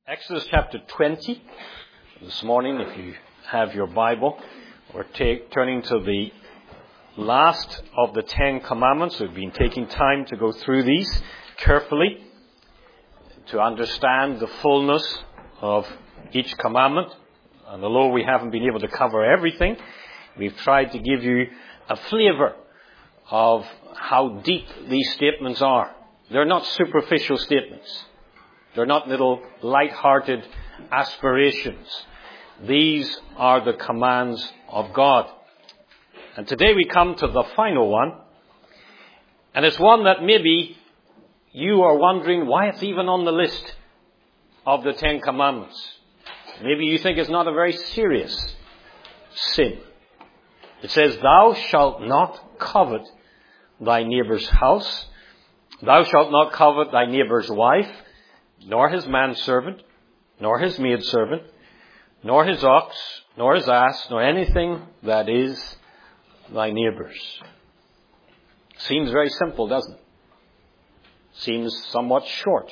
Exodus chapter 20. This morning, if you have your Bible, we're turning to the last of the 10 commandments. We've been taking time to go through these carefully to understand the fullness of each commandment. And although we haven't been able to cover everything, we've tried to give you a flavor of how deep these statements are. They're not superficial statements. They're not little light-hearted aspirations. These are the commands of God. And today we come to the final one. And it's one that maybe you are wondering why it's even on the list of the 10 commandments. Maybe you think it's not a very serious sin. It says, "Thou shalt not covet thy neighbor's house. Thou shalt not covet thy neighbor's wife, nor his manservant, nor his maidservant, nor his ox, nor his ass, nor anything that is thy neighbor's." Seems very simple, doesn't it? Seems somewhat short.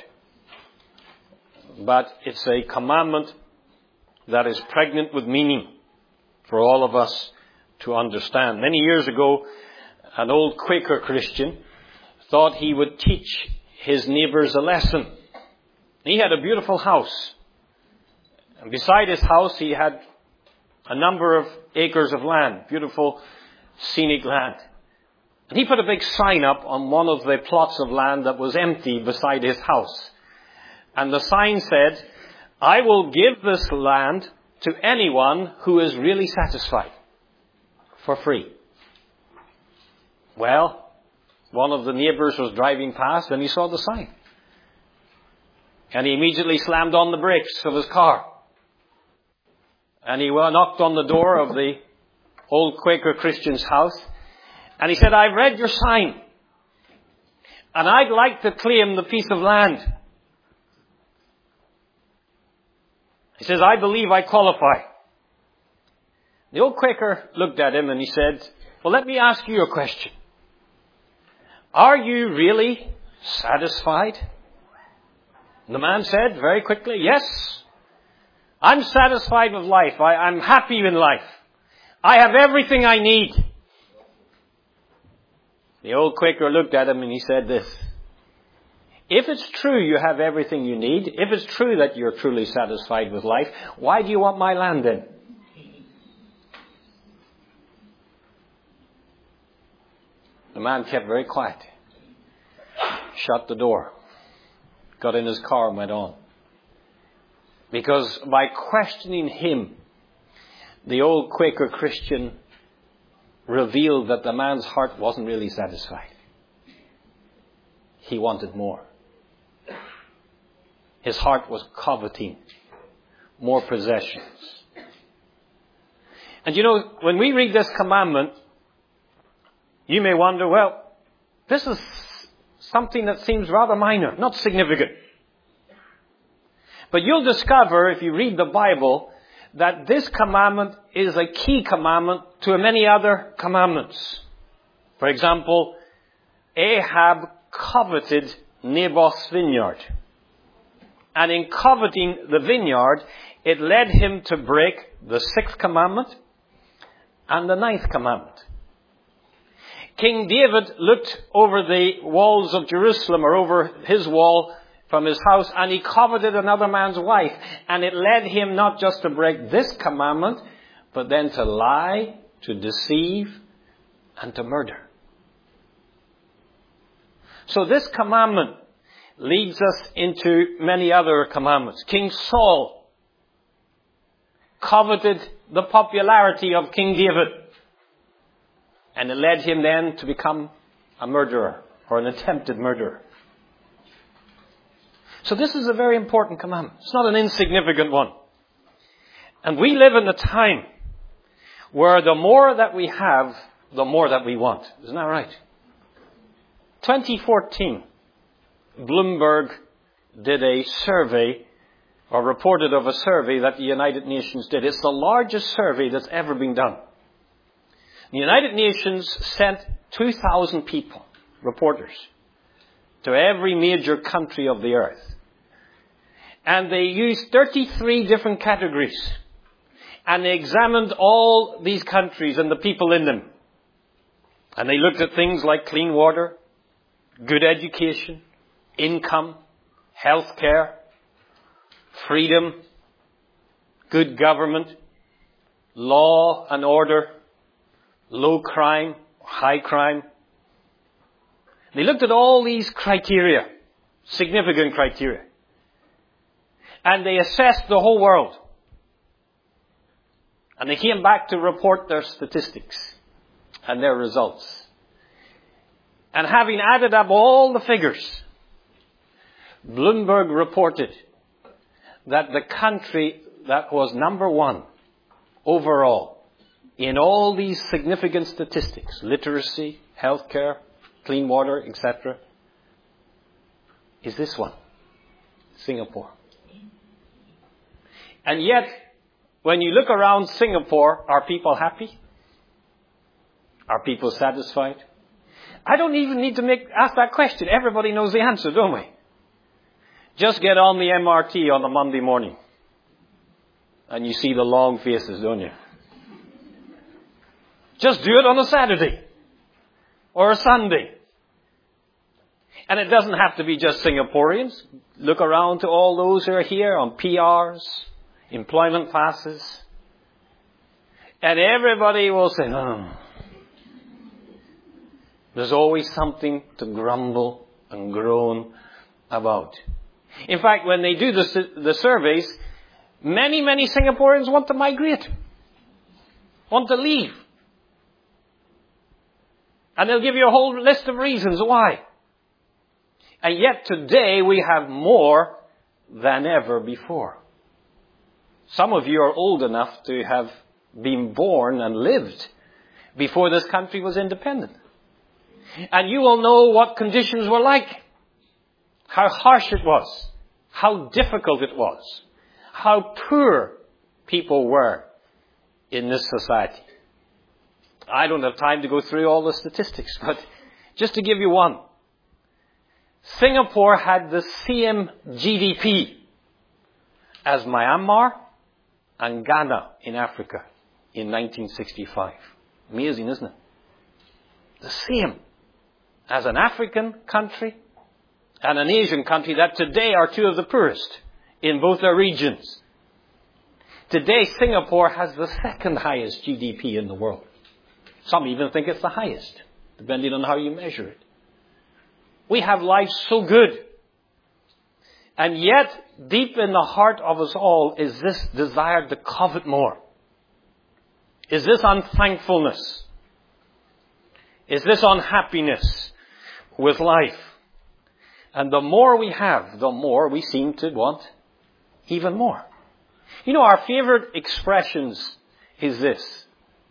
But it's a commandment that is pregnant with meaning for all of us to understand. Many years ago, an old Quaker Christian thought he would teach his neighbors a lesson. He had a beautiful house. And beside his house, he had a number of acres of land, beautiful scenic land. And he put a big sign up on one of the plots of land that was empty beside his house. And the sign said, "I will give this land to anyone who is really satisfied, for free." Well, one of the neighbors was driving past and he saw the sign. And he immediately slammed on the brakes of his car. And he knocked on the door of the old Quaker Christian's house. And he said, "I've read your sign. And I'd like to claim the piece of land." He says, "I believe I qualify." The old Quaker looked at him and he said, "Well, let me ask you a question. Are you really satisfied?" The man said very quickly, "Yes, I'm satisfied with life. I'm happy in life. I have everything I need." The old Quaker looked at him and he said this, "If it's true you have everything you need, if it's true that you're truly satisfied with life, why do you want my land then?" The man kept very quiet, shut the door, got in his car and went on. Because by questioning him, the old Quaker Christian revealed that the man's heart wasn't really satisfied. He wanted more. His heart was coveting more possessions. And you know, when we read this commandment, you may wonder, well, this is something that seems rather minor, not significant. But you'll discover, if you read the Bible, that this commandment is a key commandment to many other commandments. For example, Ahab coveted Naboth's vineyard. And in coveting the vineyard, it led him to break the 6th commandment and the 9th commandment. King David looked over the walls of Jerusalem, or over his wall from his house, and he coveted another man's wife. And it led him not just to break this commandment, but then to lie, to deceive, and to murder. So this commandment leads us into many other commandments. King Saul coveted the popularity of King David. And it led him then to become a murderer, or an attempted murderer. So this is a very important commandment. It's not an insignificant one. And we live in a time where the more that we have, the more that we want. Isn't that right? 2014, Bloomberg did a survey, or reported of a survey that the United Nations did. It's the largest survey that's ever been done. The United Nations sent 2,000 people, reporters, to every major country of the earth. And they used 33 different categories. And they examined all these countries and the people in them. And they looked at things like clean water, good education, income, health care, freedom, good government, law and order, low crime, high crime. They looked at all these criteria, significant criteria. And they assessed the whole world. And they came back to report their statistics and their results. And having added up all the figures, Bloomberg reported that the country that was number one overall in all these significant statistics, literacy, healthcare, clean water, etc., is this one, Singapore. And yet, when you look around Singapore, are people happy? Are people satisfied? I don't even need to ask that question. Everybody knows the answer, don't we? Just get on the MRT on a Monday morning. And you see the long faces, don't you? Just do it on a Saturday. Or a Sunday. And it doesn't have to be just Singaporeans. Look around to all those who are here on PRs, employment passes. And everybody will say, oh. There's always something to grumble and groan about. In fact, when they do the surveys, many Singaporeans want to migrate. Want to leave. And they'll give you a whole list of reasons why. And yet today we have more than ever before. Some of you are old enough to have been born and lived before this country was independent. And you will know what conditions were like. How harsh it was. How difficult it was. How poor people were in this society. I don't have time to go through all the statistics, but just to give you one. Singapore had the same GDP as Myanmar and Ghana in Africa in 1965. Amazing, isn't it? The same as an African country and an Asian country that today are two of the poorest in both their regions. Today, Singapore has the second highest GDP in the world. Some even think it's the highest, depending on how you measure it. We have life so good. And yet, deep in the heart of us all is this desire to covet more. Is this unthankfulness? Is this unhappiness with life? And the more we have, the more we seem to want even more. You know, our favorite expressions is this.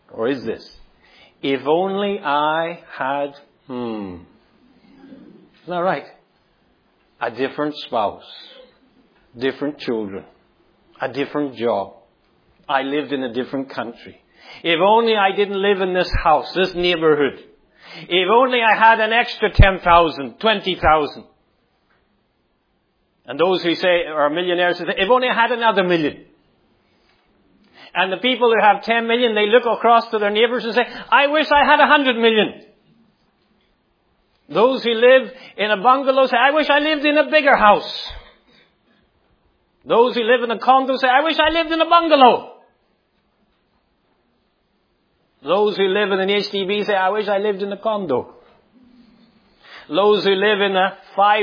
If only I had, Isn't that right? A different spouse, different children, a different job. I lived in a different country. If only I didn't live in this house, this neighborhood. If only I had an extra 10,000, 20,000. And those who say, are millionaires, say, if only I had another million. And the people who have 10 million, they look across to their neighbors and say, I wish I had 100 million. Those who live in a bungalow say, I wish I lived in a bigger house. Those who live in a condo say, I wish I lived in a bungalow. Those who live in an HDB say, I wish I lived in a condo. Those who live in a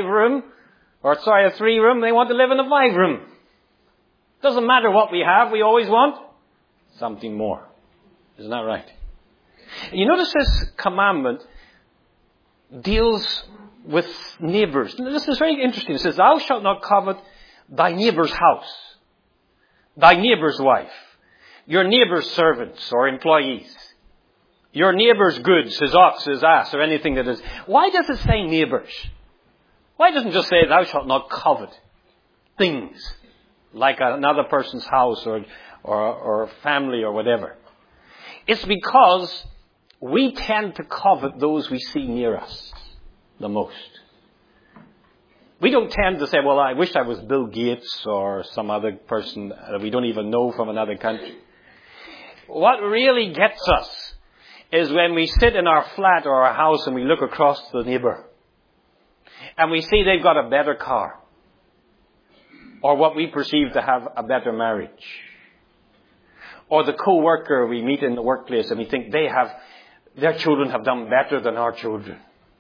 3-room, they want to live in a 5-room. Doesn't matter what we have, we always want something more. Isn't that right? You notice this commandment deals with neighbors. This is very interesting. It says, thou shalt not covet thy neighbor's house, thy neighbor's wife, your neighbor's servants or employees, your neighbor's goods, his ox, his ass, or anything that is. Why does it say neighbors? Why doesn't it just say, thou shalt not covet things like another person's house or family or whatever? It's because we tend to covet those we see near us the most. We don't tend to say, well, I wish I was Bill Gates or some other person that we don't even know from another country. What really gets us is when we sit in our flat or our house and we look across the neighbor and we see they've got a better car or what we perceive to have a better marriage, or the co-worker we meet in the workplace and we think their children have done better than our children.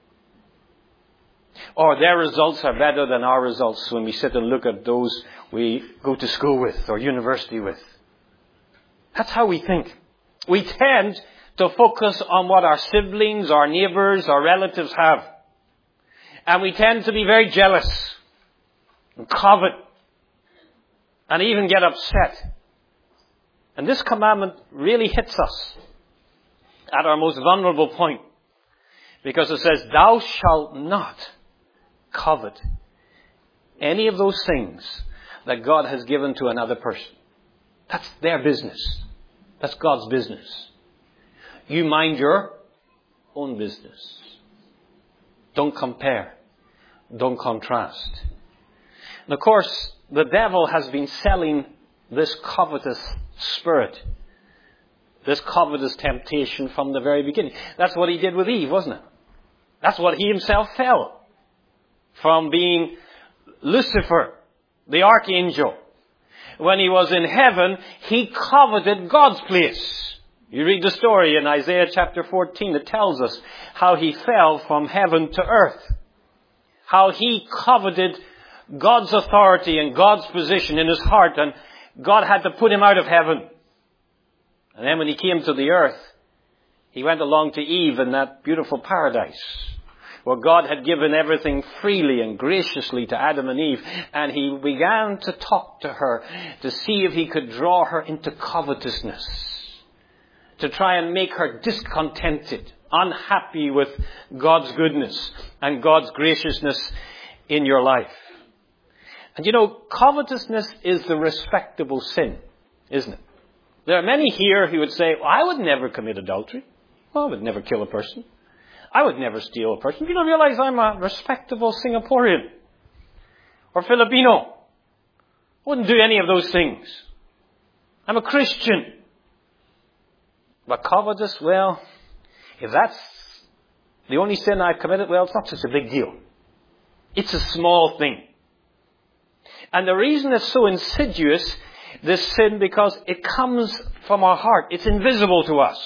Or their results are better than our results when we sit and look at those we go to school with or university with. That's how we think. We tend to focus on what our siblings, our neighbors, our relatives have. And we tend to be very jealous and covet and even get upset. And this commandment really hits us at our most vulnerable point. Because it says, thou shalt not covet any of those things that God has given to another person. That's their business. That's God's business. You mind your own business. Don't compare. Don't contrast. And of course, the devil has been selling this covetous spirit, this covetous temptation from the very beginning. That's what he did with Eve, wasn't it? That's what he himself fell from being Lucifer, the archangel. When he was in heaven, he coveted God's place. You read the story in Isaiah chapter 14. It tells us how he fell from heaven to earth. How he coveted God's authority and God's position in his heart. And God had to put him out of heaven. And then when he came to the earth, he went along to Eve in that beautiful paradise, where God had given everything freely and graciously to Adam and Eve. And he began to talk to her to see if he could draw her into covetousness, to try and make her discontented, unhappy with God's goodness and God's graciousness in your life. And you know, covetousness is the respectable sin, isn't it? There are many here who would say, well, I would never commit adultery. Well, I would never kill a person. I would never steal a person. You don't realize I'm a respectable Singaporean or Filipino. I wouldn't do any of those things. I'm a Christian. But covetous, well, if that's the only sin I've committed, well, it's not such a big deal. It's a small thing. And the reason it's so insidious, this sin, because it comes from our heart. It's invisible to us.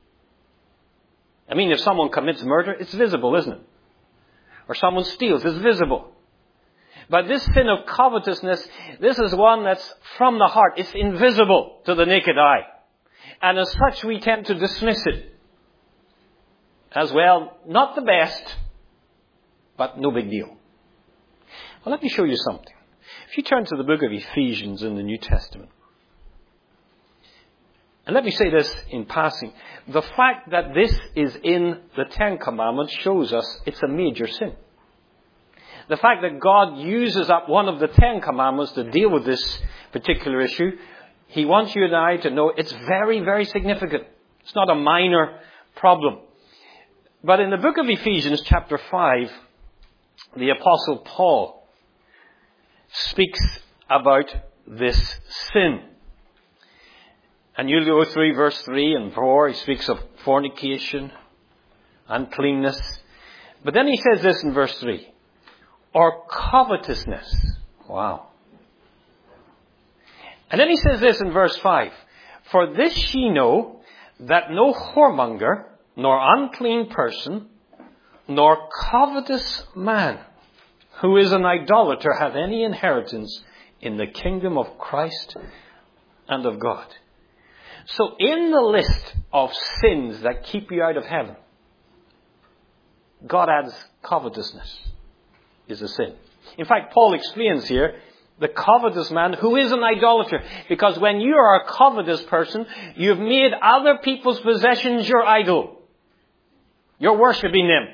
I mean, if someone commits murder, it's visible, isn't it? Or someone steals, it's visible. But this sin of covetousness, this is one that's from the heart. It's invisible to the naked eye. And as such, we tend to dismiss it as well. Not the best, but no big deal. Well, let me show you something. If you turn to the book of Ephesians in the New Testament, and let me say this in passing. The fact that this is in the Ten Commandments shows us it's a major sin. The fact that God uses up one of the Ten Commandments to deal with this particular issue, He wants you and I to know it's very, very significant. It's not a minor problem. But in the book of Ephesians chapter 5, the Apostle Paul speaks about this sin. And you'll go through verse 3 and 4. He speaks of fornication, uncleanness. But then he says this in verse 3. Or covetousness. Wow. And then he says this in verse 5. For this ye know, that no whoremonger, nor unclean person, nor covetous man, who is an idolater, hath any inheritance in the kingdom of Christ and of God. So in the list of sins that keep you out of heaven, God adds covetousness is a sin. In fact, Paul explains here the covetous man who is an idolater. Because when you are a covetous person, you've made other people's possessions your idol. You're worshipping them.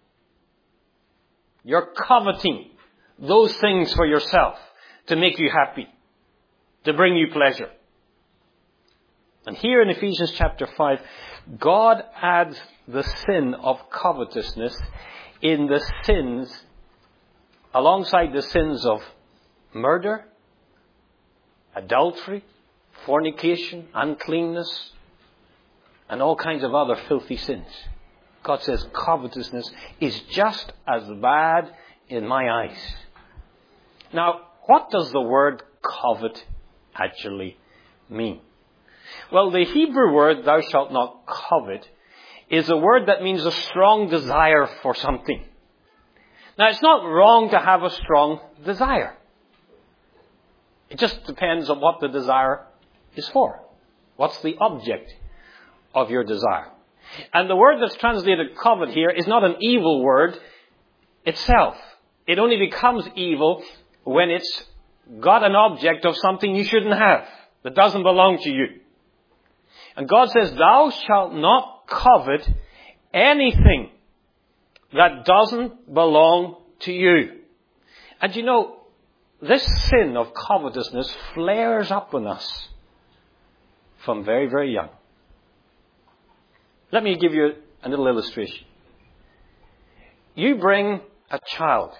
You're coveting those things for yourself to make you happy, to bring you pleasure. And here in Ephesians chapter 5, God adds the sin of covetousness in the sins alongside the sins of murder, adultery, fornication, uncleanness, and all kinds of other filthy sins. God says covetousness is just as bad in my eyes. Now, what does the word covet actually mean? Well, the Hebrew word, thou shalt not covet, is a word that means a strong desire for something. Now, it's not wrong to have a strong desire. It just depends on what the desire is for. What's the object of your desire? And the word that's translated covet here is not an evil word itself. It only becomes evil when it's got an object of something you shouldn't have, that doesn't belong to you. And God says, thou shalt not covet anything that doesn't belong to you. And you know, this sin of covetousness flares up in us from very, very young. Let me give you a little illustration. You bring a child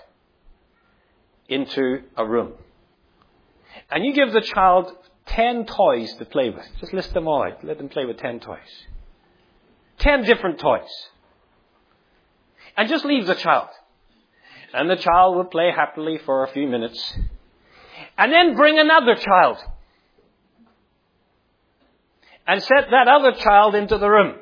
into a room, and you give the child 10 toys to play with. Just list them all out. Let them play with 10 toys. 10 different toys. And just leave the child. And the child will play happily for a few minutes. And then bring another child. And set that other child into the room.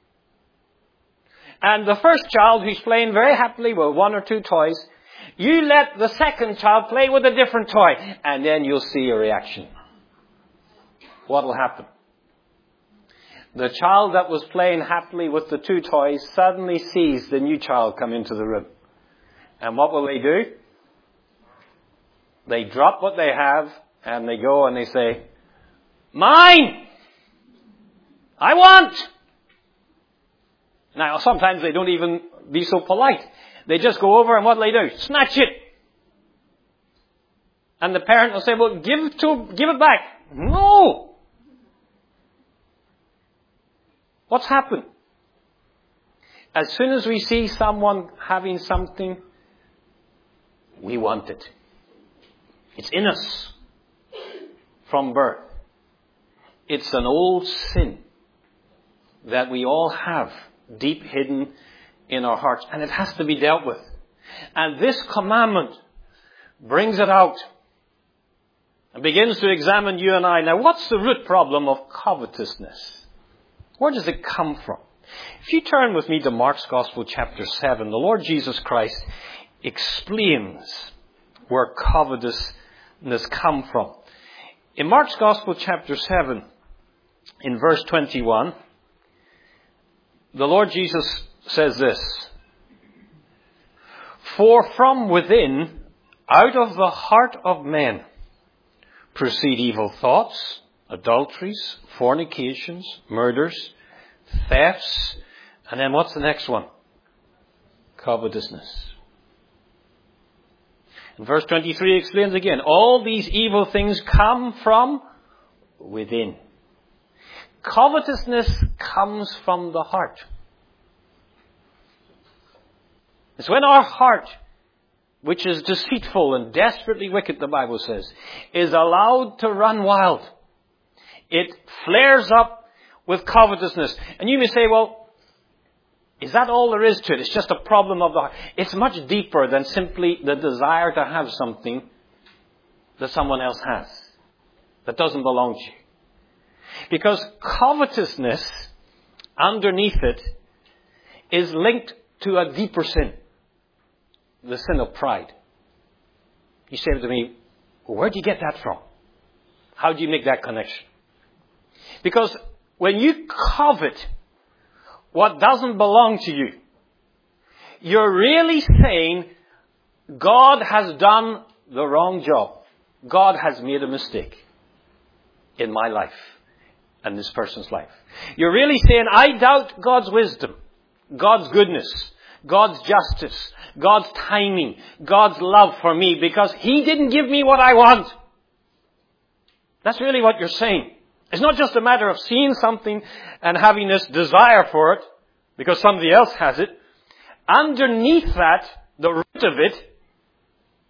And the first child, who's playing very happily with 1 or 2 toys, you let the second child play with a different toy. And then you'll see a reaction. What will happen? The child that was playing happily with the 2 toys suddenly sees the new child come into the room. And what will they do? They drop what they have and they go and they say, mine! I want! Now, sometimes they don't even be so polite. They just go over and what do they do? Snatch it! And the parent will say, well, give it back. No! What's happened? As soon as we see someone having something, we want it. It's in us from birth. It's an old sin that we all have deep hidden in our hearts, and it has to be dealt with. And this commandment brings it out and begins to examine you and I. Now, what's the root problem of covetousness? Where does it come from? If you turn with me to Mark's Gospel chapter 7, the Lord Jesus Christ explains where covetousness comes from. In Mark's Gospel chapter 7, in verse 21, the Lord Jesus says this, for from within, out of the heart of men, proceed evil thoughts, adulteries, fornications, murders, thefts, and then what's the next one? Covetousness. And verse 23 explains again, all these evil things come from within. Covetousness comes from the heart. It's when our heart, which is deceitful and desperately wicked, the Bible says, is allowed to run wild. It flares up with covetousness. And you may say, well, is that all there is to it? It's just a problem of the heart. It's much deeper than simply the desire to have something that someone else has, that doesn't belong to you. Because covetousness, underneath it, is linked to a deeper sin. The sin of pride. You say to me, where do you get that from? How do you make that connection? Because when you covet what doesn't belong to you, you're really saying God has done the wrong job. God has made a mistake in my life and this person's life. You're really saying, I doubt God's wisdom, God's goodness, God's justice, God's timing, God's love for me because He didn't give me what I want. That's really what you're saying. It's not just a matter of seeing something and having this desire for it because somebody else has it. Underneath that, the root of it,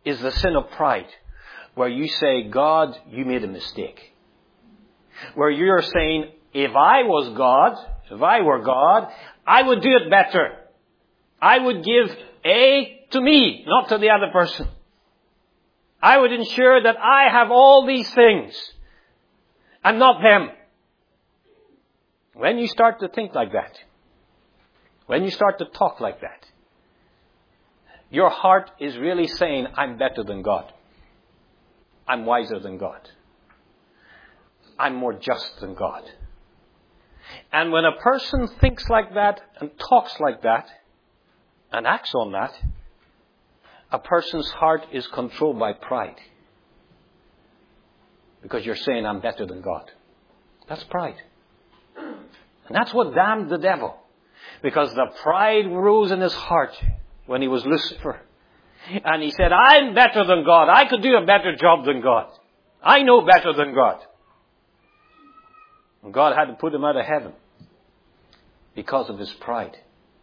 is the sin of pride, where you say, God, you made a mistake. Where you're saying, if I were God, I would do it better. I would give A to me, not to the other person. I would ensure that I have all these things and not them. When you start to think like that, when you start to talk like that, your heart is really saying, I'm better than God. I'm wiser than God. I'm more just than God. And when a person thinks like that and talks like that and acts on that, a person's heart is controlled by pride. Because you're saying, I'm better than God. That's pride. And that's what damned the devil. Because the pride rose in his heart when he was Lucifer. And he said, I'm better than God. I could do a better job than God. I know better than God. And God had to put him out of heaven because of his pride.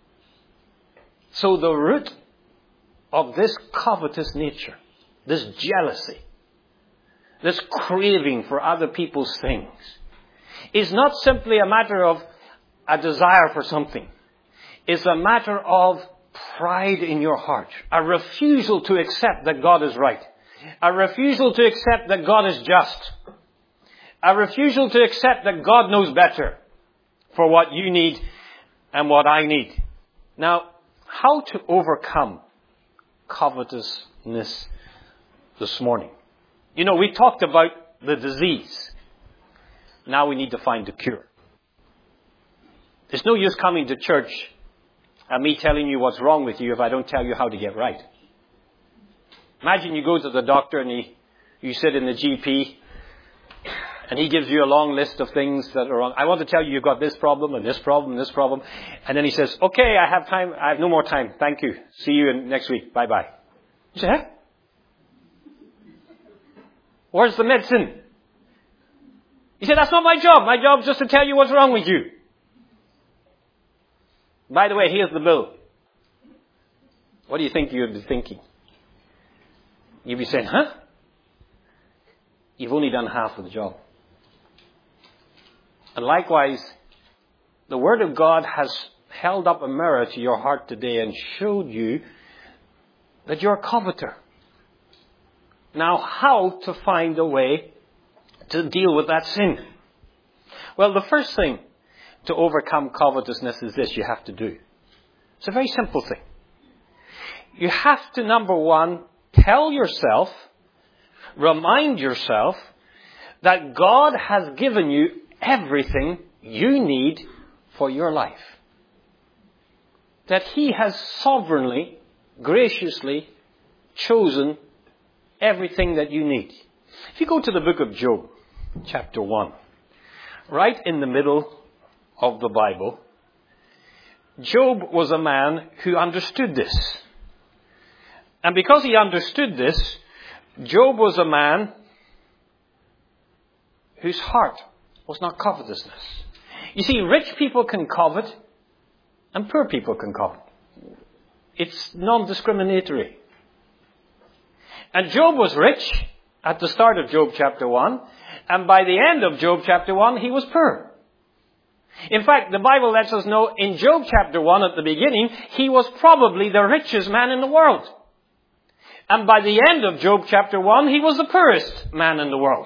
So the root of this covetous nature, this jealousy, this craving for other people's things, is not simply a matter of a desire for something. It's a matter of pride in your heart. A refusal to accept that God is right. A refusal to accept that God is just. A refusal to accept that God knows better for what you need and what I need. Now, how to overcome covetousness this morning? You know, we talked about the disease. Now we need to find the cure. It's no use coming to church and me telling you what's wrong with you if I don't tell you how to get right. Imagine you go to the doctor and you sit in the GP and he gives you a long list of things that are wrong. I want to tell you you've got this problem and this problem and this problem. And then he says, okay, I have time. I have no more time. Thank you. See you next week. Bye-bye. You say, huh? Where's the medicine? He said, that's not my job. My job is just to tell you what's wrong with you. By the way, here's the bill. What do you think you'd be thinking? You'd be saying, huh? You've only done half of the job. And likewise, the Word of God has held up a mirror to your heart today and showed you that you're a coveter. Now, how to find a way to deal with that sin? Well, the first thing to overcome covetousness is this you have to do. It's a very simple thing. You have to, number one, tell yourself, remind yourself that God has given you everything you need for your life. That He has sovereignly, graciously chosen everything that you need. If you go to the book of Job, chapter 1, right in the middle of the Bible, Job was a man who understood this. And because he understood this, Job was a man whose heart was not covetousness. You see, rich people can covet and poor people can covet. It's non-discriminatory. And Job was rich at the start of Job chapter 1, and by the end of Job chapter 1, he was poor. In fact, the Bible lets us know in Job chapter 1 at the beginning, he was probably the richest man in the world. And by the end of Job chapter 1, he was the poorest man in the world.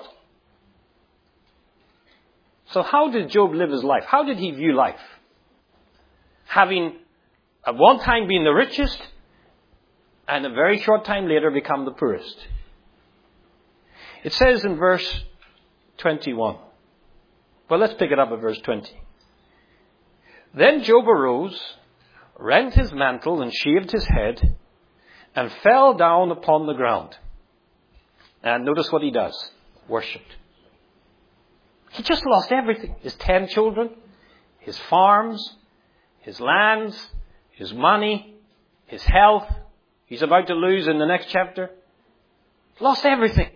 So how did Job live his life? How did he view life? Having at one time been the richest, and a very short time later become the poorest. It says in verse 21. Well, let's pick it up at verse 20. Then Job arose, rent his mantle and shaved his head, and fell down upon the ground. And notice what he does. Worshipped. He just lost everything. His 10 children, his farms, his lands, his money, his health. He's about to lose in the next chapter. Lost everything.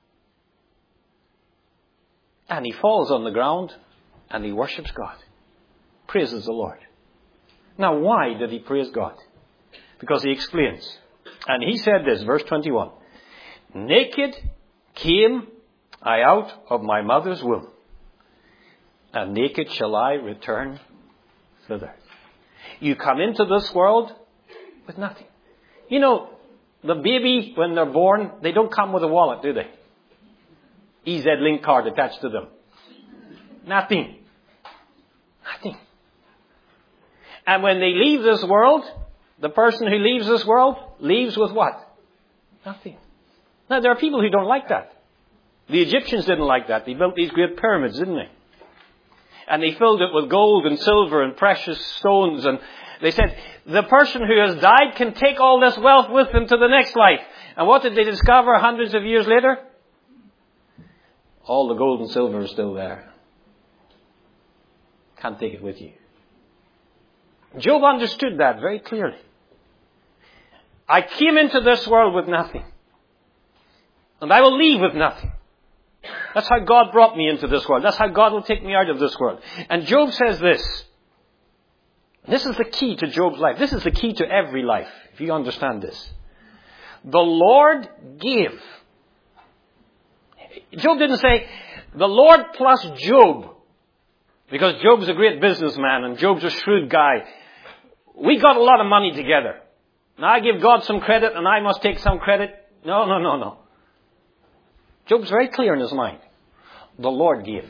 And he falls on the ground and he worships God. Praises the Lord. Now, why did he praise God? Because he explains. And he said this, verse 21. naked came I out of my mother's womb, and naked shall I return thither. You come into this world with nothing. You know, the baby, when they're born, they don't come with a wallet, do they? EZ Link card attached to them. Nothing. Nothing. And when they leave this world, the person who leaves this world leaves with what? Nothing. Now, there are people who don't like that. The Egyptians didn't like that. They built these great pyramids, didn't they? And they filled it with gold and silver and precious stones. And they said, the person who has died can take all this wealth with them to the next life. And what did they discover hundreds of years later? All the gold and silver is still there. Can't take it with you. Job understood that very clearly. I came into this world with nothing. And I will leave with nothing. That's how God brought me into this world. That's how God will take me out of this world. And Job says this. This is the key to Job's life. This is the key to every life, if you understand this. The Lord gave. Job didn't say, the Lord plus Job. Because Job's a great businessman and Job's a shrewd guy. We got a lot of money together. Now I give God some credit and I must take some credit. No. Job's very clear in his mind. The Lord gave.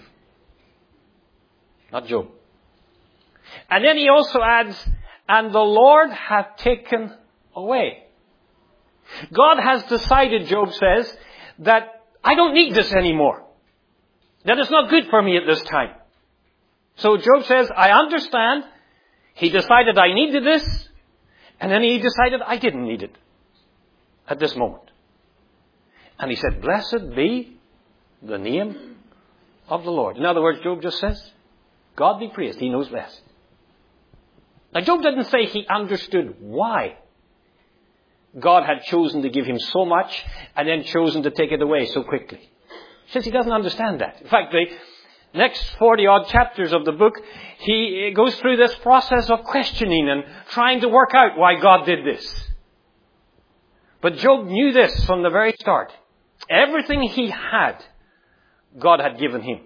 Not Job. And then he also adds, and the Lord hath taken away. God has decided, Job says, that I don't need this anymore. That it's not good for me at this time. So Job says, I understand. He decided I needed this. And then he decided I didn't need it at this moment. And he said, blessed be the name of the Lord. In other words, Job just says, God be praised. He knows best. Now, Job didn't say he understood why God had chosen to give him so much and then chosen to take it away so quickly. He says he doesn't understand that. In fact, the next 40-odd chapters of the book, he goes through this process of questioning and trying to work out why God did this. But Job knew this from the very start. Everything he had, God had given him.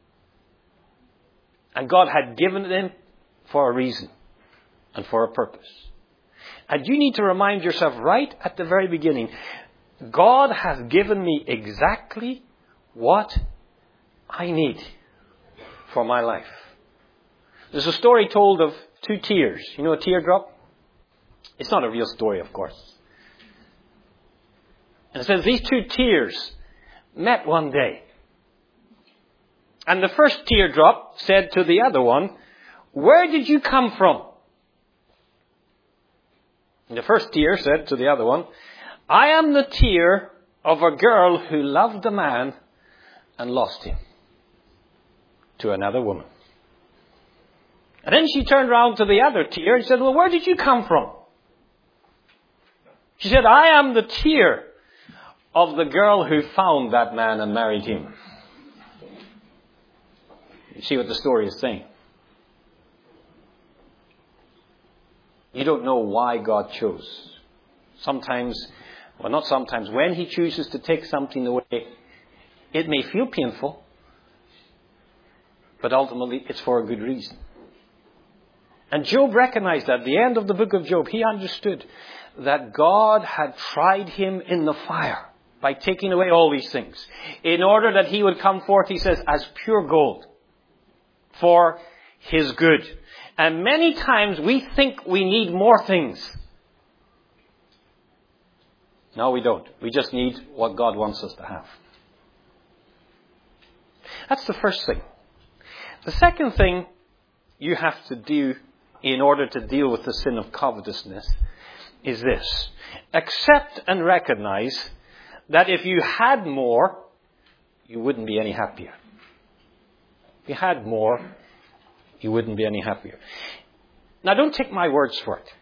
And God had given him for a reason and for a purpose. And you need to remind yourself right at the very beginning, God has given me exactly what I need for my life. There's a story told of two tears. You know a teardrop? It's not a real story, of course. And it says these two tears met one day. And the first teardrop said to the other one, where did you come from? And the first tear said to the other one, I am the tear of a girl who loved a man and lost him to another woman. And then she turned around to the other tear and said, well, where did you come from? She said, I am the tear of the girl who found that man and married him. You see what the story is saying? You don't know why God chose. Sometimes, well, not sometimes, when He chooses to take something away, it may feel painful, but ultimately it's for a good reason. And Job recognized that. At the end of the book of Job, he understood that God had tried him in the fire by taking away all these things, in order that he would come forth, he says, as pure gold for His good. And many times we think we need more things. No, we don't. We just need what God wants us to have. That's the first thing. The second thing you have to do in order to deal with the sin of covetousness is this. Accept and recognize that if you had more, you wouldn't be any happier. If you had more, you wouldn't be any happier. Now, don't take my words for it.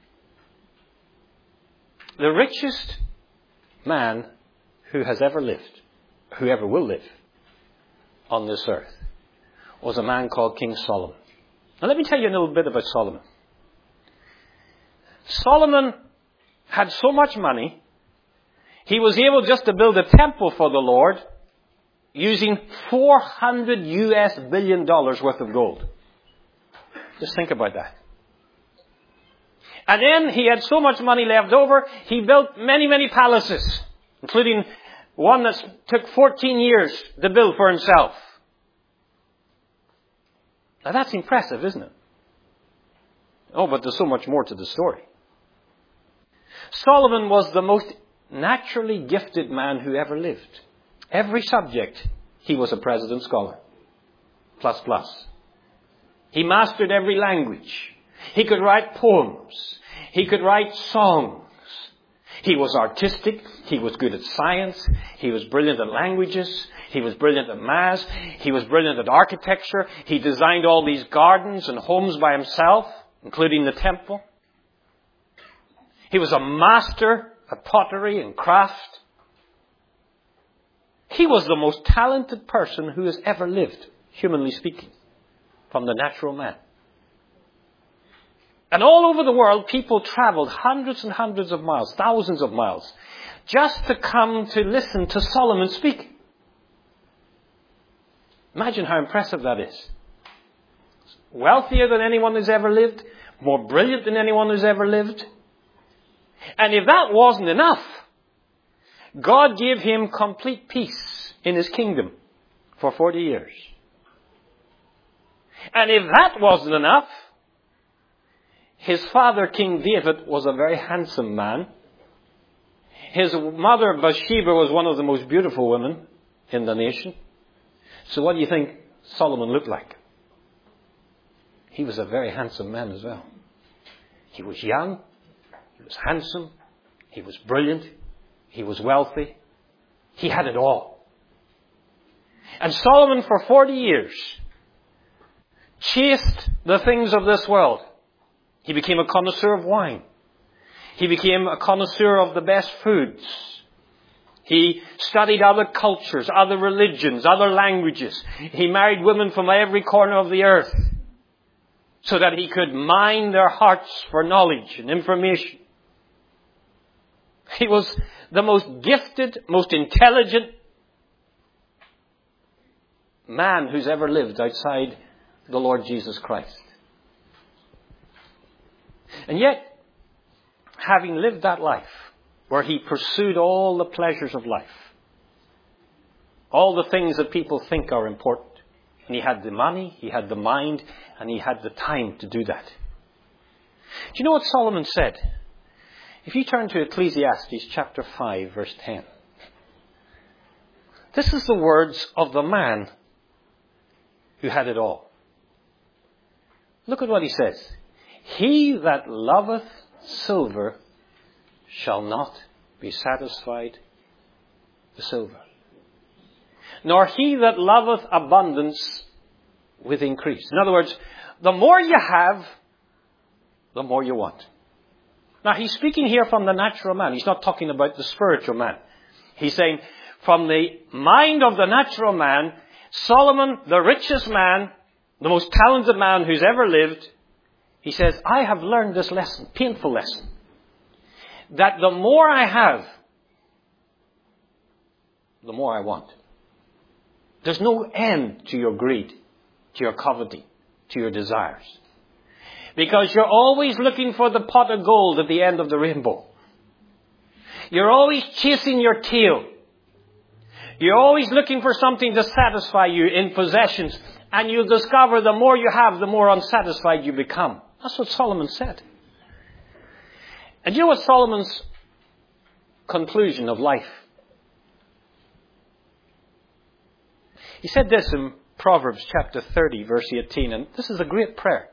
The richest man who has ever lived, who ever will live on this earth, was a man called King Solomon. Now, let me tell you a little bit about Solomon. Solomon had so much money, he was able just to build a temple for the Lord using $400 billion worth of gold. Just think about that. And then he had so much money left over, he built many, many palaces, including one that took 14 years to build for himself. Now that's impressive, isn't it? Oh, but there's so much more to the story. Solomon was the most naturally gifted man who ever lived. Every subject, he was a President Scholar. Plus, plus. He mastered every language. He could write poems. He could write songs. He was artistic. He was good at science. He was brilliant at languages. He was brilliant at maths. He was brilliant at architecture. He designed all these gardens and homes by himself, including the temple. He was a master at pottery and craft. He was the most talented person who has ever lived, humanly speaking, from the natural man. And all over the world, people traveled hundreds and hundreds of miles, thousands of miles, just to come to listen to Solomon speak. Imagine how impressive that is. Wealthier than anyone who's ever lived, more brilliant than anyone who's ever lived. And if that wasn't enough, God gave him complete peace in his kingdom for 40 years. And if that wasn't enough, his father, King David, was a very handsome man. His mother, Bathsheba, was one of the most beautiful women in the nation. So what do you think Solomon looked like? He was a very handsome man as well. He was young. He was handsome. He was brilliant. He was wealthy. He had it all. And Solomon, for 40 years, chased the things of this world. He became a connoisseur of wine. He became a connoisseur of the best foods. He studied other cultures, other religions, other languages. He married women from every corner of the earth so that he could mine their hearts for knowledge and information. He was the most gifted, most intelligent man who's ever lived outside the Lord Jesus Christ. And yet, having lived that life, where he pursued all the pleasures of life, all the things that people think are important, and he had the money, he had the mind, and he had the time to do that. Do you know what Solomon said? If you turn to Ecclesiastes chapter 5, verse 10. This is the words of the man who had it all. Look at what he says. He that loveth silver shall not be satisfied with silver, nor he that loveth abundance with increase. In other words, the more you have, the more you want. Now, he's speaking here from the natural man. He's not talking about the spiritual man. He's saying, from the mind of the natural man, Solomon, the richest man, the most talented man who's ever lived, he says, I have learned this lesson, painful lesson, that the more I have, the more I want. There's no end to your greed, to your coveting, to your desires. Because you're always looking for the pot of gold at the end of the rainbow. You're always chasing your tail. You're always looking for something to satisfy you in possessions. And you'll discover the more you have, the more unsatisfied you become. That's what Solomon said. And you know what Solomon's conclusion of life? He said this in Proverbs chapter 30, verse 18. And this is a great prayer.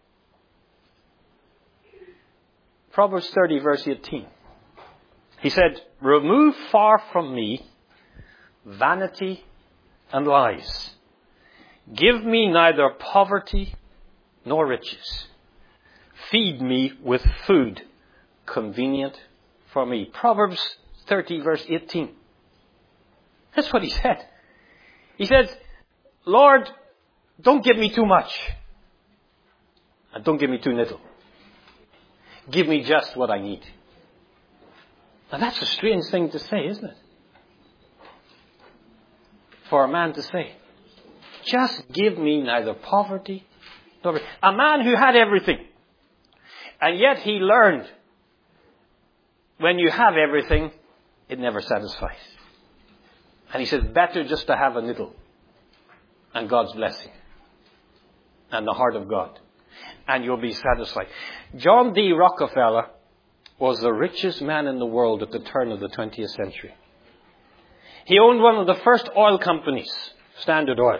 Proverbs 30, verse 18. He said, remove far from me vanity and lies. Give me neither poverty nor riches. Feed me with food convenient for me. Proverbs 30, verse 18. That's what he said. He said, Lord, don't give me too much. And don't give me too little. Give me just what I need. And that's a strange thing to say, isn't it? For a man to say, just give me neither poverty nor riches. A man who had everything. And yet he learned, when you have everything, it never satisfies. And he says, better just to have a little. And God's blessing. And the heart of God. And you'll be satisfied. John D. Rockefeller was the richest man in the world at the turn of the 20th century. He owned one of the first oil companies, Standard Oil.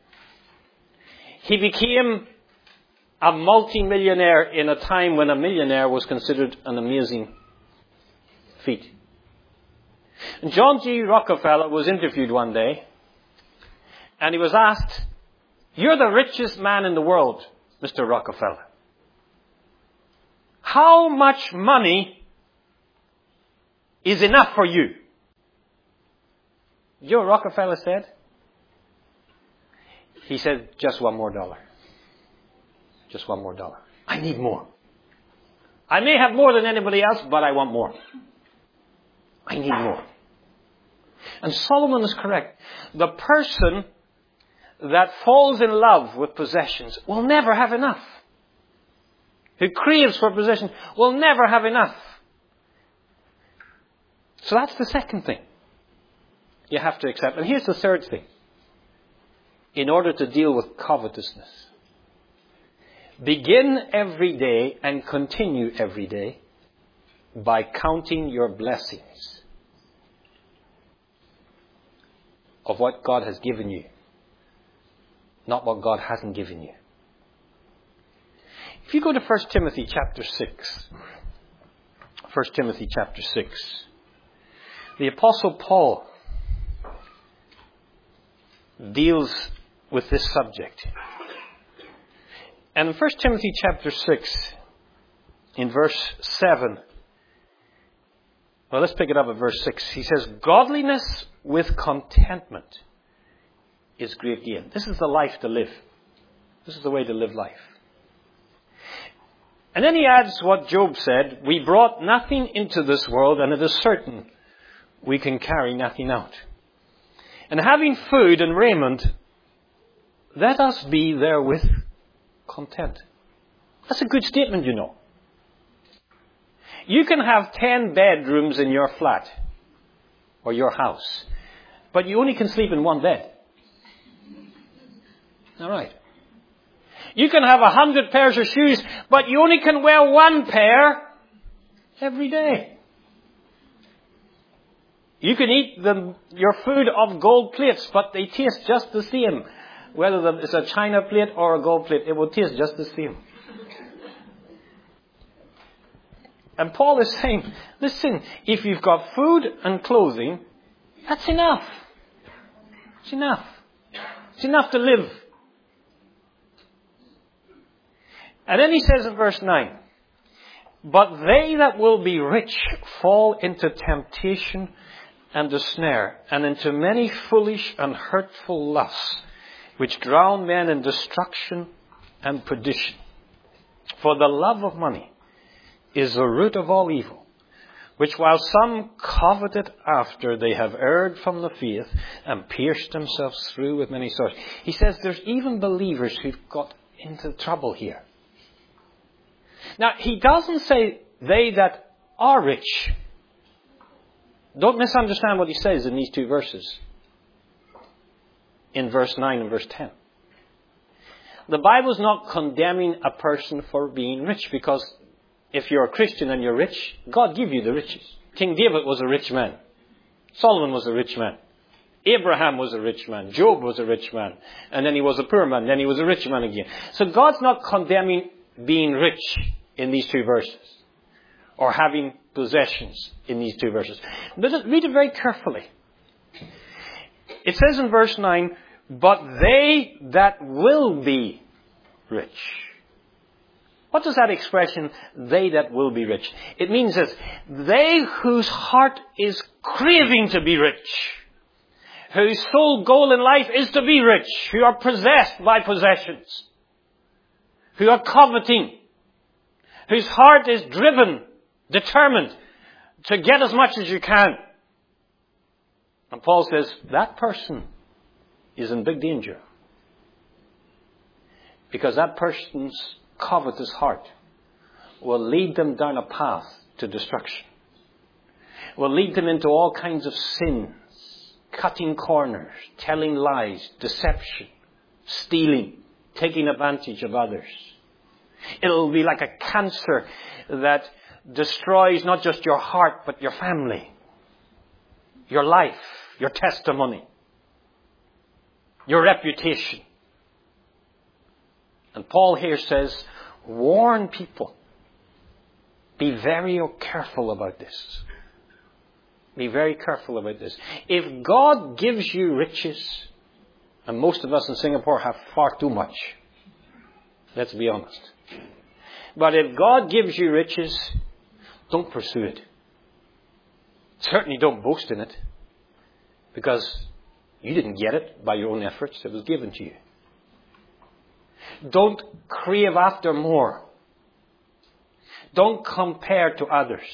He became a multi-millionaire in a time when a millionaire was considered an amazing feat. And John G. Rockefeller was interviewed one day, and he was asked, "You're the richest man in the world, Mr. Rockefeller. How much money is enough for you?" You know what Rockefeller said? He said, "Just $1 more. Just $1 more. I need more. I may have more than anybody else, but I want more. I need more." And Solomon is correct. The person that falls in love with possessions will never have enough. Who craves for possessions will never have enough. So that's the second thing you have to accept. And here's the third thing. In order to deal with covetousness, begin every day and continue every day by counting your blessings of what God has given you, not what God hasn't given you. If you go to 1 Timothy chapter 6, 1 Timothy chapter 6, the Apostle Paul deals with this subject. And in 1 Timothy chapter 6, in verse 7, well, let's pick it up at verse 6. He says, "Godliness with contentment is great gain." This is the life to live. This is the way to live life. And then he adds what Job said, "We brought nothing into this world, and it is certain we can carry nothing out. And having food and raiment, let us be therewith content." That's a good statement, you know. You can have 10 bedrooms in your flat or your house, but you only can sleep in one bed. All right. You can have 100 pairs of shoes, but you only can wear one pair every day. You can eat your food of gold plates, but they taste just the same. Whether it's a china plate or a gold plate, it will taste just the same. And Paul is saying, listen, if you've got food and clothing, that's enough. It's enough. It's enough to live. And then he says in verse 9, "But they that will be rich fall into temptation and a snare, and into many foolish and hurtful lusts, which drown men in destruction and perdition. For the love of money is the root of all evil, which while some coveted after, they have erred from the faith and pierced themselves through with many swords." He says there's even believers who've got into trouble here. Now, he doesn't say they that are rich. Don't misunderstand what he says in these two verses. In verse 9 and verse 10. The Bible's not condemning a person for being rich, because if you're a Christian and you're rich, God gave you the riches. King David was a rich man. Solomon was a rich man. Abraham was a rich man. Job was a rich man. And then he was a poor man. Then he was a rich man again. So God's not condemning being rich in these two verses, or having possessions in these two verses. But read it very carefully. It says in verse 9, "But they that will be rich." What does that expression, "they that will be rich"? It means this: they whose heart is craving to be rich, whose sole goal in life is to be rich, who are possessed by possessions, who are coveting, whose heart is driven, determined to get as much as you can. And Paul says, that person is in big danger. Because that person's covetous heart will lead them down a path to destruction. Will lead them into all kinds of sins, cutting corners, telling lies, deception, stealing, taking advantage of others. It'll be like a cancer that destroys not just your heart, but your family, your life, your testimony, your reputation. And Paul here says, warn people. Be very careful about this. Be very careful about this. If God gives you riches, and most of us in Singapore have far too much, let's be honest. But if God gives you riches, don't pursue it. Certainly don't boast in it. Because you didn't get it by your own efforts. It was given to you. Don't crave after more. Don't compare to others.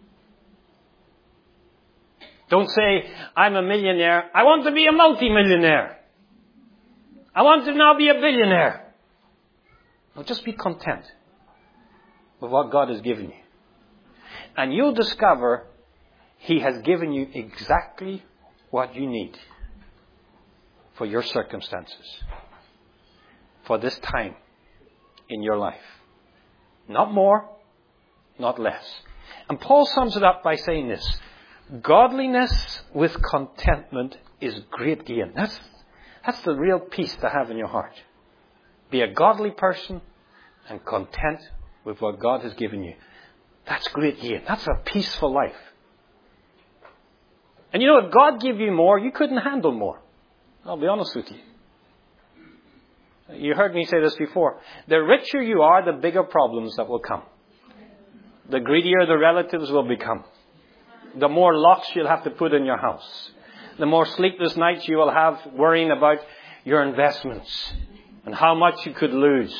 Don't say, I'm a millionaire. I want to be a multi-millionaire. I want to now be a billionaire. No, just be content with what God has given you. And you'll discover He has given you exactly what you need for your circumstances, for this time in your life. Not more, not less. And Paul sums it up by saying this: godliness with contentment is great gain. That's the real peace to have in your heart. Be a godly person and content with what God has given you. That's great gain. That's a peaceful life. And you know, if God gave you more, you couldn't handle more. I'll be honest with you. You heard me say this before. The richer you are, the bigger problems that will come. The greedier the relatives will become. The more locks you'll have to put in your house. The more sleepless nights you will have worrying about your investments and how much you could lose.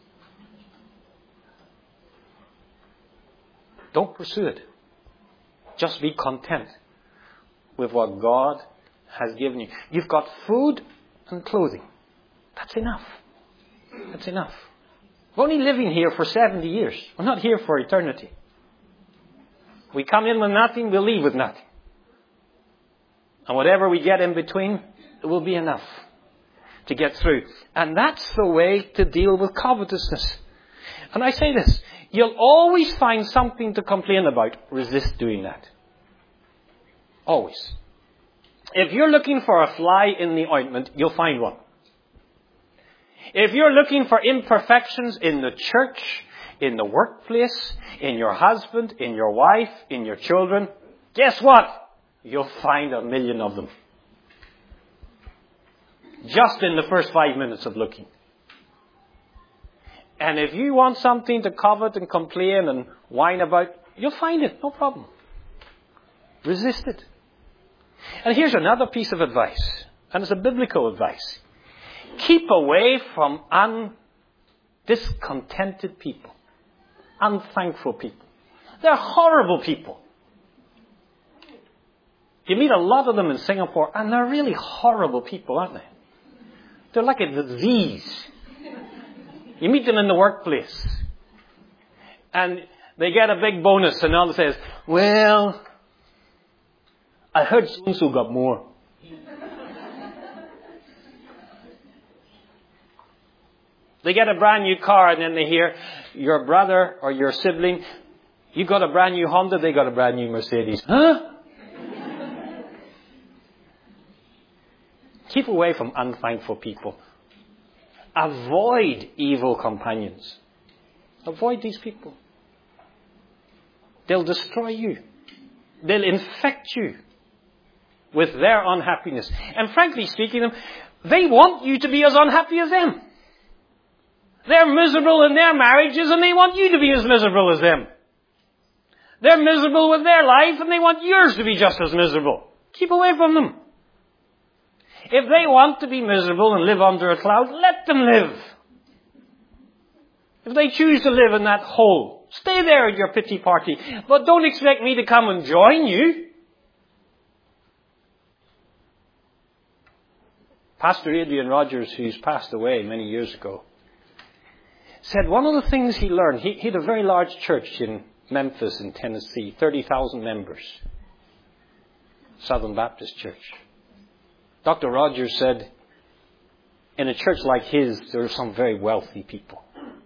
Don't pursue it. Just be content with what God has given you. You've got food and clothing. That's enough. That's enough. We're only living here for 70 years. We're not here for eternity. We come in with nothing, we'll leave with nothing. And whatever we get in between, it will be enough to get through. And that's the way to deal with covetousness. And I say this, you'll always find something to complain about. Resist doing that. Always. If you're looking for a fly in the ointment, you'll find one. If you're looking for imperfections in the church, in the workplace, in your husband, in your wife, in your children, guess what? You'll find 1,000,000 of them. Just in the first 5 minutes of looking. And if you want something to covet and complain and whine about, you'll find it, no problem. Resist it. And here's another piece of advice, and it's a biblical advice. Keep away from discontented people, unthankful people. They're horrible people. You meet a lot of them in Singapore, and they're really horrible people, aren't they? They're like a disease. You meet them in the workplace, and they get a big bonus, and all they say is, well, I heard so-and-so got more. They get a brand new car, and then they hear your brother or your sibling, you got a brand new Honda, they got a brand new Mercedes. Huh? Keep away from unthankful people. Avoid evil companions. Avoid these people. They'll destroy you. They'll infect you with their unhappiness. And frankly speaking, they want you to be as unhappy as them. They're miserable in their marriages, and they want you to be as miserable as them. They're miserable with their life, and they want yours to be just as miserable. Keep away from them. If they want to be miserable and live under a cloud, let them live. If they choose to live in that hole, Stay there at your pity party. But don't expect me to come and join you. Pastor Adrian Rogers, who's passed away many years ago, said one of the things he learned, he had a very large church in Memphis in Tennessee, 30,000 members, Southern Baptist Church. Dr. Rogers said, in a church like his, there are some very wealthy people.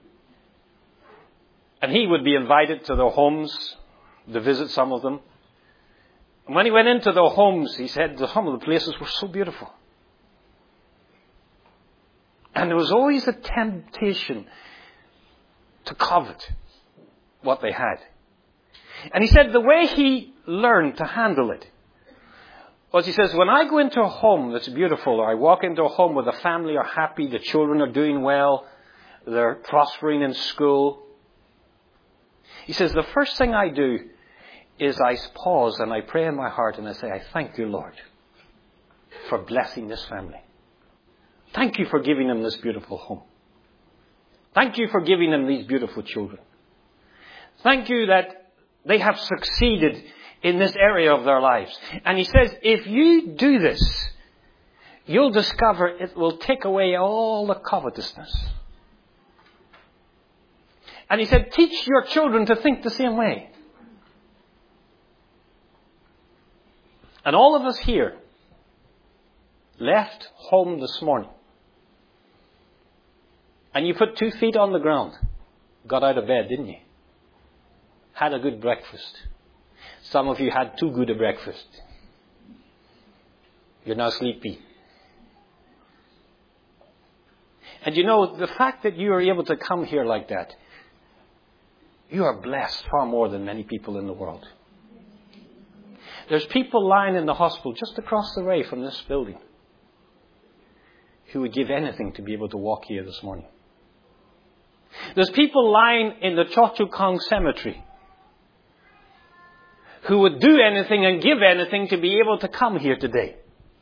And he would be invited to their homes to visit some of them. And when he went into their homes, he said some of the places were so beautiful. And there was always a temptation to covet what they had. And he said the way he learned to handle it was, he says, when I go into a home that's beautiful, or I walk into a home where the family are happy, the children are doing well, they're prospering in school, he says, the first thing I do is I pause and I pray in my heart and I say, I thank you, Lord, for blessing this family. Thank you for giving them this beautiful home. Thank you for giving them these beautiful children. Thank you that they have succeeded in this area of their lives. And he says, if you do this, you'll discover it will take away all the covetousness. And he said, teach your children to think the same way. And all of us here left home this morning. And you put 2 feet on the ground. Got out of bed, didn't you? Had a good breakfast. Some of you had too good a breakfast. You're now sleepy. And you know, the fact that you are able to come here like that, you are blessed far more than many people in the world. There's people lying in the hospital just across the way from this building who would give anything to be able to walk here this morning. There's people lying in the Cho Chu Kang Cemetery who would do anything and give anything to be able to come here today.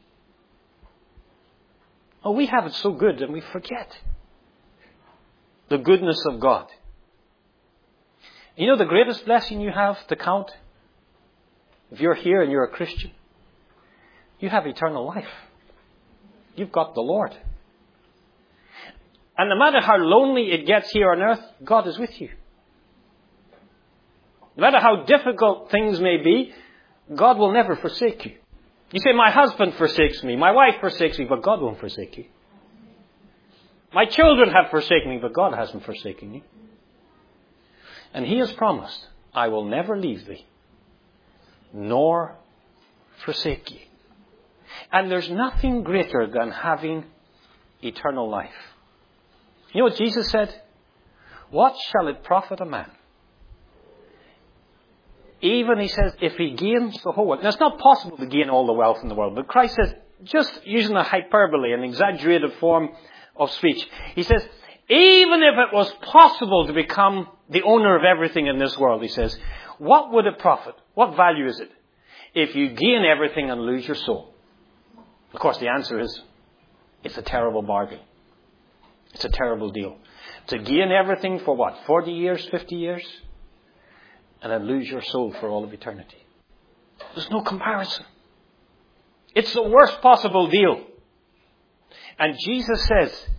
Oh, we have it so good and we forget the goodness of God. You know the greatest blessing you have to count? If you're here and you're a Christian, you have eternal life. You've got the Lord. And no matter how lonely it gets here on earth, God is with you. No matter how difficult things may be, God will never forsake you. You say, my husband forsakes me, my wife forsakes me, but God won't forsake you. My children have forsaken me, but God hasn't forsaken you. And He has promised, I will never leave thee, nor forsake you. And there's nothing greater than having eternal life. You know what Jesus said? What shall it profit a man? Even, he says, if he gains the whole world. Now, it's not possible to gain all the wealth in the world. But Christ says, just using a hyperbole, an exaggerated form of speech. He says, even if it was possible to become the owner of everything in this world, he says, what would it profit? What value is it if you gain everything and lose your soul? Of course, the answer is, it's a terrible bargain. It's a terrible deal. To gain everything for what? 40 years, 50 years? And then lose your soul for all of eternity. There's no comparison. It's the worst possible deal. And Jesus says,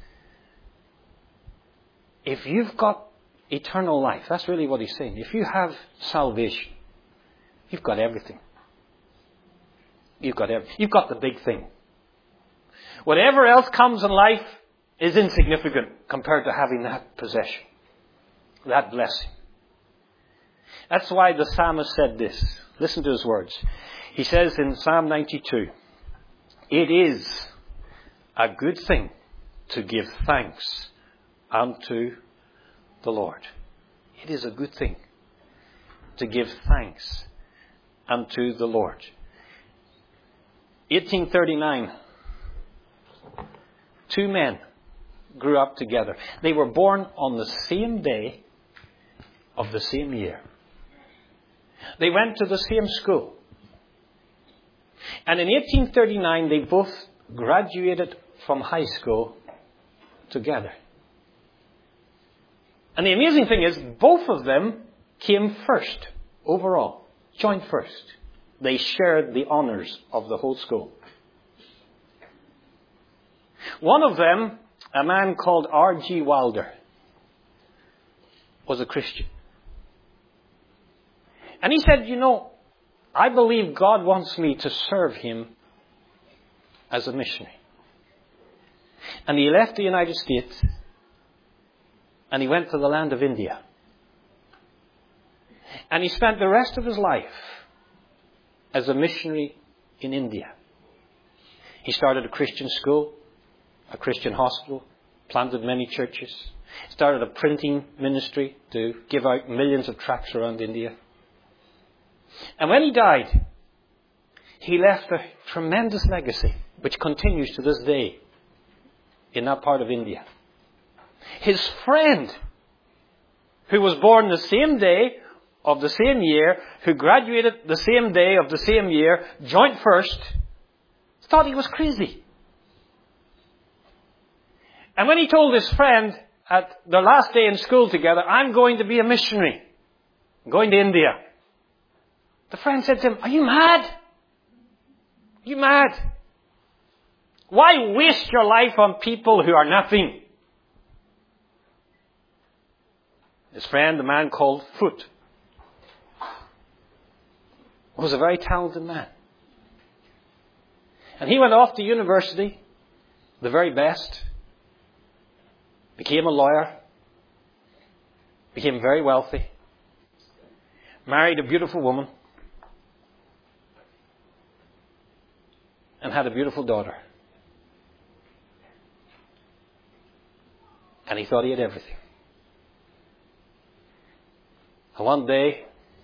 if you've got eternal life, that's really what He's saying. If you have salvation, you've got everything. You've got everything. You've got the big thing. Whatever else comes in life is insignificant compared to having that possession, that blessing. That's why the psalmist said this. Listen to his words. He says in Psalm 92, it is a good thing to give thanks unto the Lord. It is a good thing to give thanks unto the Lord. 1839, 2 men grew up together. They were born on the same day of the same year. They went to the same school. And in 1839, they both graduated from high school together. And the amazing thing is, both of them came first overall, joined first. They shared the honors of the whole school. One of them, a man called R.G. Wilder, was a Christian. And he said, I believe God wants me to serve Him as a missionary. And he left the United States and he went to the land of India. And he spent the rest of his life as a missionary in India. He started a Christian school, a Christian hospital, planted many churches, started a printing ministry to give out millions of tracts around India. And when he died, he left a tremendous legacy, which continues to this day in that part of India. His friend, who was born the same day of the same year, who graduated the same day of the same year, joined first, thought he was crazy. And when he told his friend at their last day in school together, I'm going to be a missionary, I'm going to India, the friend said to him, are you mad? Are you mad? Why waste your life on people who are nothing? His friend, the man called Foot, was a very talented man. And he went off to university, the very best, became a lawyer, became very wealthy, married a beautiful woman, and had a beautiful daughter. And he thought he had everything. And one day,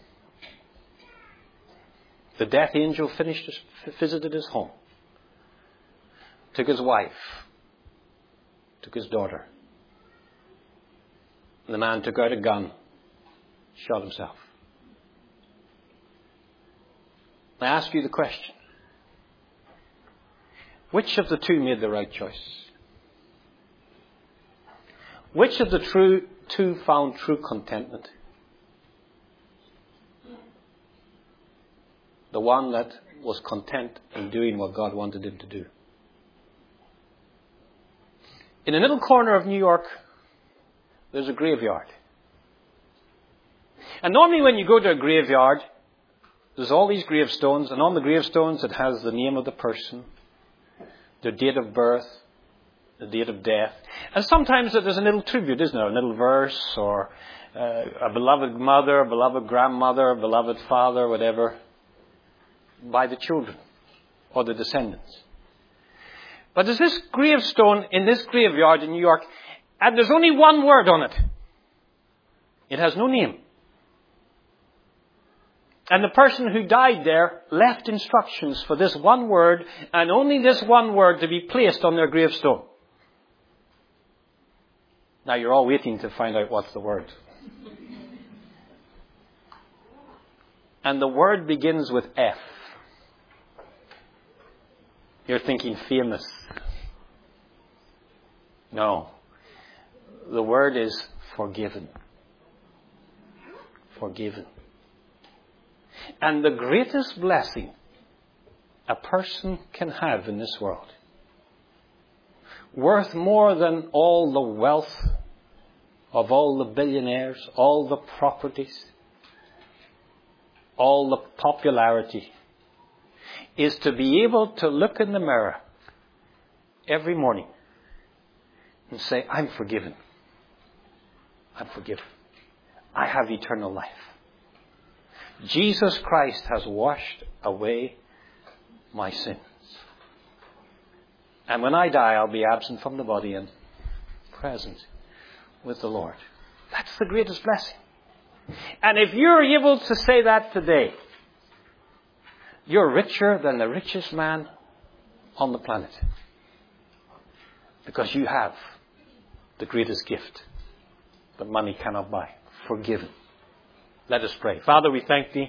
the death angel visited his home, took his wife, took his daughter. And the man took out a gun, shot himself. I ask you the question, which of the two made the right choice? Which of the two found true contentment? The one that was content in doing what God wanted him to do. In a little corner of New York, there's a graveyard. And normally when you go to a graveyard, there's all these gravestones, and on the gravestones it has the name of the person, their date of birth, the date of death. And sometimes there's a little tribute, isn't there? A little verse, or a beloved mother, a beloved grandmother, a beloved father, whatever, by the children or the descendants. But there's this gravestone in this graveyard in New York, and there's only one word on it. It has no name. And the person who died there left instructions for this one word, and only this one word, to be placed on their gravestone. Now you're all waiting to find out what's the word. And the word begins with F. You're thinking famous. No. The word is forgiven. Forgiven. And the greatest blessing a person can have in this world, worth more than all the wealth of all the billionaires, all the properties, all the popularity, is to be able to look in the mirror every morning and say, I'm forgiven. I'm forgiven. I have eternal life. Jesus Christ has washed away my sins. And when I die, I'll be absent from the body and present with the Lord. That's the greatest blessing. And if you're able to say that today, you're richer than the richest man on the planet. Because you have the greatest gift that money cannot buy. Forgiven. Let us pray. Father, we thank Thee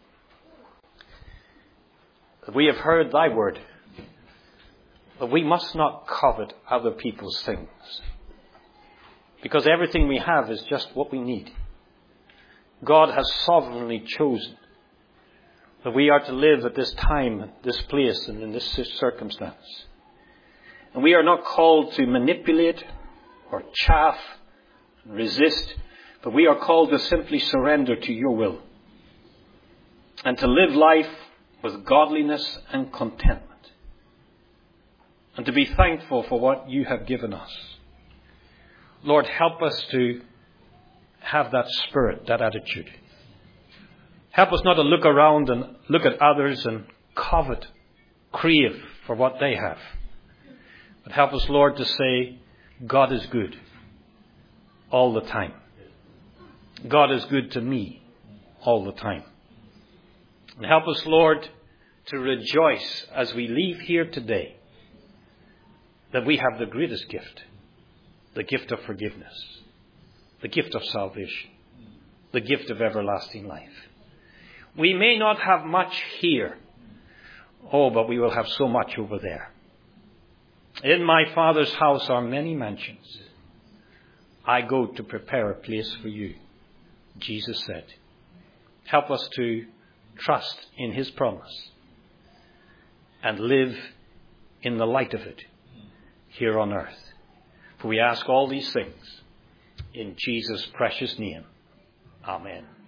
that we have heard Thy word, that we must not covet other people's things, because everything we have is just what we need. God has sovereignly chosen that we are to live at this time, this place, and in this circumstance. And we are not called to manipulate or chaff and resist, but we are called to simply surrender to your will and to live life with godliness and contentment and to be thankful for what you have given us. Lord, help us to have that spirit, that attitude. Help us not to look around and look at others and covet, crave for what they have. But help us, Lord, to say, God is good all the time. God is good to me all the time. And help us, Lord, to rejoice as we leave here today that we have the greatest gift, the gift of forgiveness, the gift of salvation, the gift of everlasting life. We may not have much here, but we will have so much over there. In my Father's house are many mansions. I go to prepare a place for you, Jesus said. Help us to trust in his promise and live in the light of it here on earth. For we ask all these things in Jesus' precious name. Amen.